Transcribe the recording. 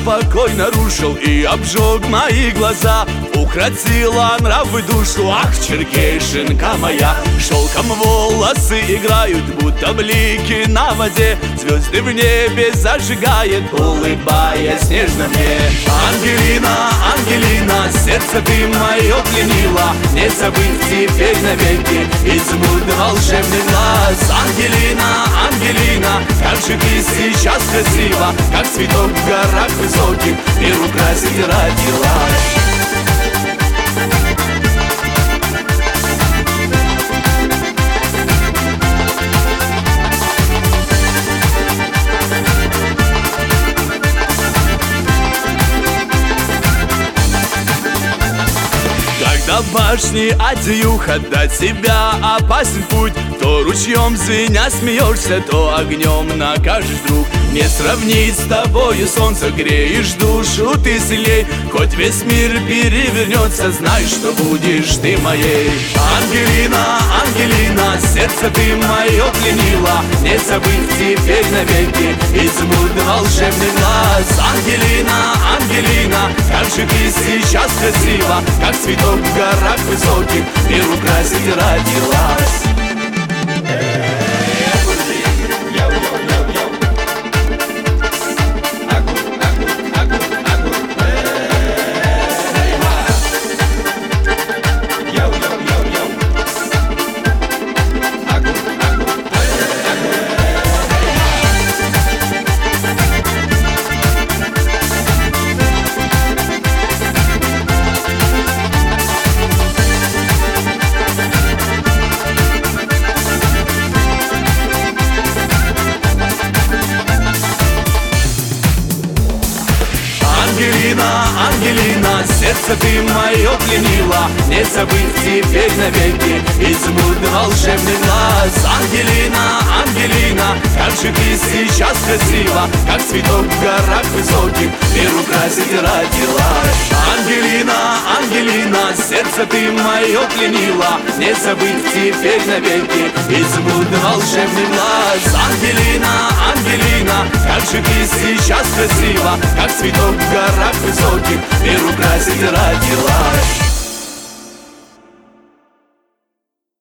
покой нарушил и обжег мои глаза. Укротила нравы душу, ах, Черкешенка моя. Шелком волосы играют, будто блики на воде. Звезды в небе зажигает, улыбаясь нежно мне. Ангелина, Ангелина, сердце ты мое пленила. Не забыть теперь навеки изумруд волшебный глаз. Ангелина, Ангелина, как же ты сейчас красива, как цветок в горах высоких, мир украсить родилась. Когда в башне одеюха, до тебя опасен путь. То ручьем звеня смеешься, то огнем накажешь друг. Не сравнить с тобою солнце, греешь душу ты сильней. Хоть весь мир перевернется, знай, что будешь ты моей. Ангелина, Ангелина, сердце ты мое пленила. Не забыть теперь навеки изумруд волшебный глаз. Ангелина, Ангелина, как же ты сейчас красива, как цветок в горах высоких, мир украсить родилась. Ангелина, Ангелина, сердце ты мое пленила. Не забыть теперь навеки изумруд волшебный глаз. Ангелина, Ангелина, как же ты сейчас красива, как цветок в горах высоких, мир украсить родилась. Ангелина, Ангелина, сердце ты мое пленила. Не забыть теперь навеки изумруд волшебный глаз. Ангелина, Ангелина, как же ты сейчас красива, как цветок в горах высоких, мир украсить родилась.